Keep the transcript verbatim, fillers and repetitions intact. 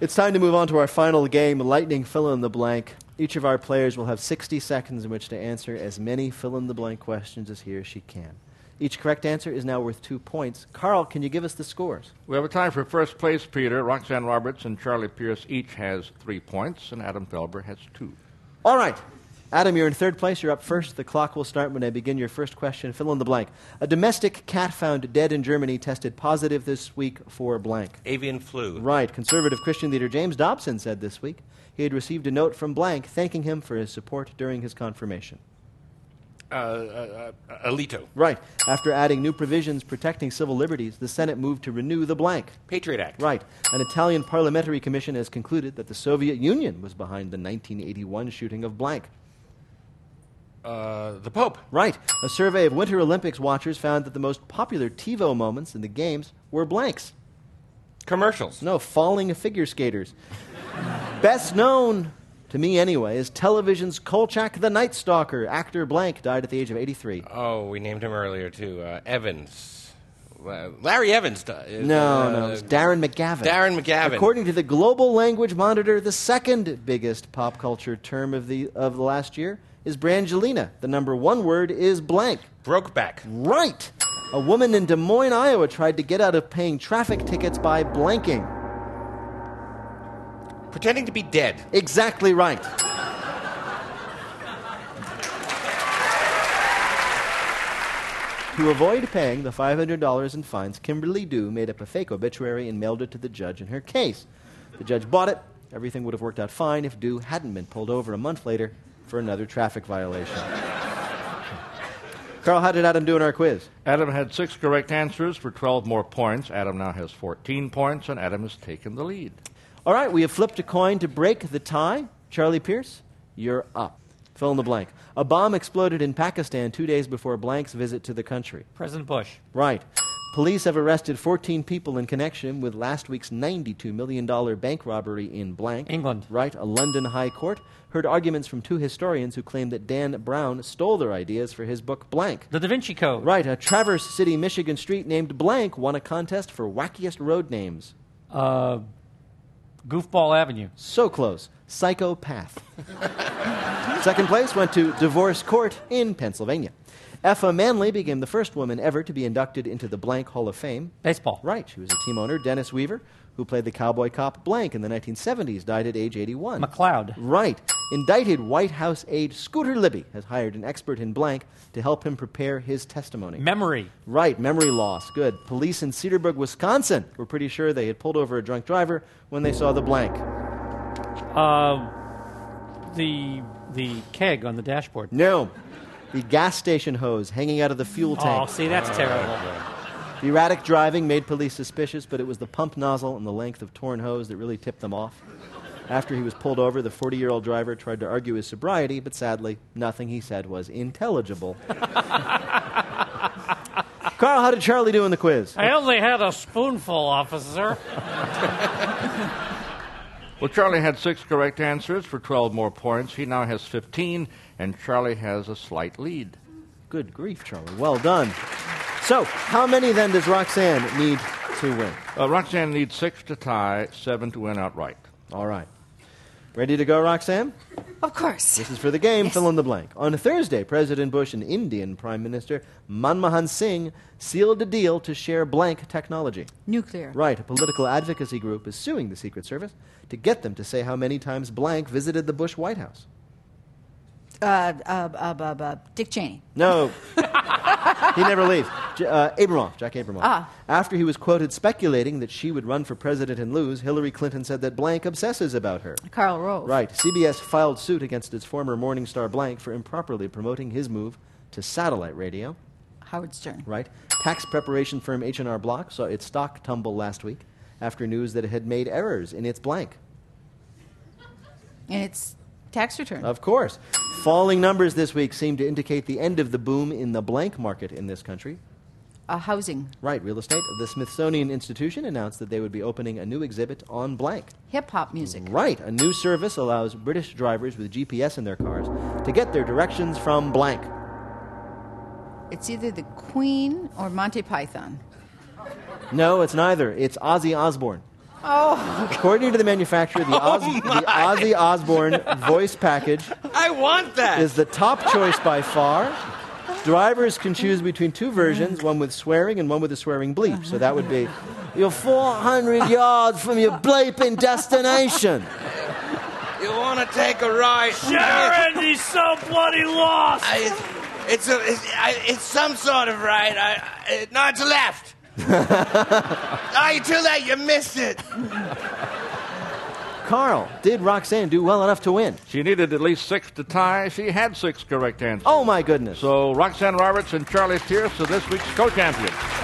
It's time to move on to our final game, Lightning Fill-in-the-Blank. Each of our players will have sixty seconds in which to answer as many fill-in-the-blank questions as he or she can. Each correct answer is now worth two points. Carl, can you give us the scores? We have a tie for first place, Peter. Roxanne Roberts and Charlie Pierce each has three points, and Adam Felber has two. All right. Adam, you're in third place. You're up first. The clock will start when I begin your first question. Fill in the blank. A domestic cat found dead in Germany tested positive this week for blank. Avian flu. Right. Conservative Christian leader James Dobson said this week he had received a note from blank thanking him for his support during his confirmation. Uh, uh, uh, Alito. Right. After adding new provisions protecting civil liberties, the Senate moved to renew the blank. Patriot Act. Right. An Italian parliamentary commission has concluded that the Soviet Union was behind the nineteen eighty-one shooting of blank. Uh, the Pope. Right. A survey of Winter Olympics watchers found that the most popular TiVo moments in the games were blanks. Commercials. No, falling figure skaters. Best known, to me anyway, is television's Kolchak the Night Stalker. Actor blank died at the age of eighty-three. Oh, we named him earlier, too. Uh, Evans. Uh, Larry Evans. Uh, no, uh, no, it's Darren McGavin. Darren McGavin. According to the Global Language Monitor, the second biggest pop culture term of the of the last year is Brangelina. The number one word is blank. Brokeback. Right. A woman in Des Moines, Iowa tried to get out of paying traffic tickets by blanking. Pretending to be dead. Exactly right. To avoid paying the five hundred dollars in fines, Kimberly Dew made up a fake obituary and mailed it to the judge in her case. The judge bought it. Everything would have worked out fine if Dew hadn't been pulled over a month later for another traffic violation. Carl, how did Adam do in our quiz? Adam had six correct answers for twelve more points. Adam now has fourteen points, and Adam has taken the lead. All right, we have flipped a coin to break the tie. Charlie Pierce, you're up. Fill in the blank. A bomb exploded in Pakistan two days before blank's visit to the country. President Bush. Right. Police have arrested fourteen people in connection with last week's ninety-two million dollars bank robbery in blank. England. Right. A London High Court heard arguments from two historians who claim that Dan Brown stole their ideas for his book blank. The Da Vinci Code. Right. A Traverse City, Michigan street named blank won a contest for wackiest road names. Uh, Goofball Avenue. So close. Psychopath. Second place went to Divorce Court in Pennsylvania. Effa Manley became the first woman ever to be inducted into the blank Hall of Fame. Baseball. Right. She was a team owner. Dennis Weaver, who played the cowboy cop blank in the nineteen seventies, died at age eighty-one. McLeod. Right. Indicted White House aide Scooter Libby has hired an expert in blank to help him prepare his testimony. Memory. Right. Memory loss. Good. Police in Cedarburg, Wisconsin were pretty sure they had pulled over a drunk driver when they saw the blank. Uh, the the keg on the dashboard. No. The gas station hose hanging out of the fuel tank. Oh, see, that's terrible. The erratic driving made police suspicious, but it was the pump nozzle and the length of torn hose that really tipped them off. After he was pulled over, the forty-year-old driver tried to argue his sobriety, but sadly, nothing he said was intelligible. Carl, how did Charlie do in the quiz? I only had a spoonful, officer. Well, Charlie had six correct answers for twelve more points. He now has fifteen, and Charlie has a slight lead. Good grief, Charlie. Well done. So, how many then does Roxanne need to win? Uh, Roxanne needs six to tie, seven to win outright. All right. Ready to go, Roxanne? Of course. This is for the game. Yes. Fill in the blank. On Thursday, President Bush and Indian Prime Minister Manmohan Singh sealed a deal to share blank technology. Nuclear. Right. A political advocacy group is suing the Secret Service to get them to say how many times blank visited the Bush White House. Uh, uh, uh, uh, uh, Dick Cheney. No. He never leaves. J- uh, Abramoff, Jack Abramoff. Ah. After he was quoted speculating that she would run for president and lose, Hillary Clinton said that blank obsesses about her. Karl Rove. Right. C B S filed suit against its former Morning Star blank for improperly promoting his move to satellite radio. Howard Stern. Right. Tax preparation firm H and R Block saw its stock tumble last week after news that it had made errors in its blank. And it's tax return. Of course. Falling numbers this week seem to indicate the end of the boom in the blank market in this country. Uh, housing. Right, real estate. The Smithsonian Institution announced that they would be opening a new exhibit on blank. Hip-hop music. Right. A new service allows British drivers with G P S in their cars to get their directions from blank. It's either the Queen or Monty Python. No, it's neither. It's Ozzy Osbourne. Oh, According to the manufacturer, the, Oz- the Ozzy Osbourne voice package I want that. is the top choice by far. Drivers can choose between two versions, one with swearing and one with a swearing bleep. So that would be, you're four hundred yards from your bleeping destination. You want to take a ride? Sharon, he's so bloody lost. I, it's a, it's, I, it's some sort of ride. I, I, no, it's left. Oh, you too late. You missed it. Carl, did Roxanne do well enough to win? She needed at least six to tie. She had six correct answers. Oh, my goodness. So Roxanne Roberts and Charlie Pierce are this week's co-champions.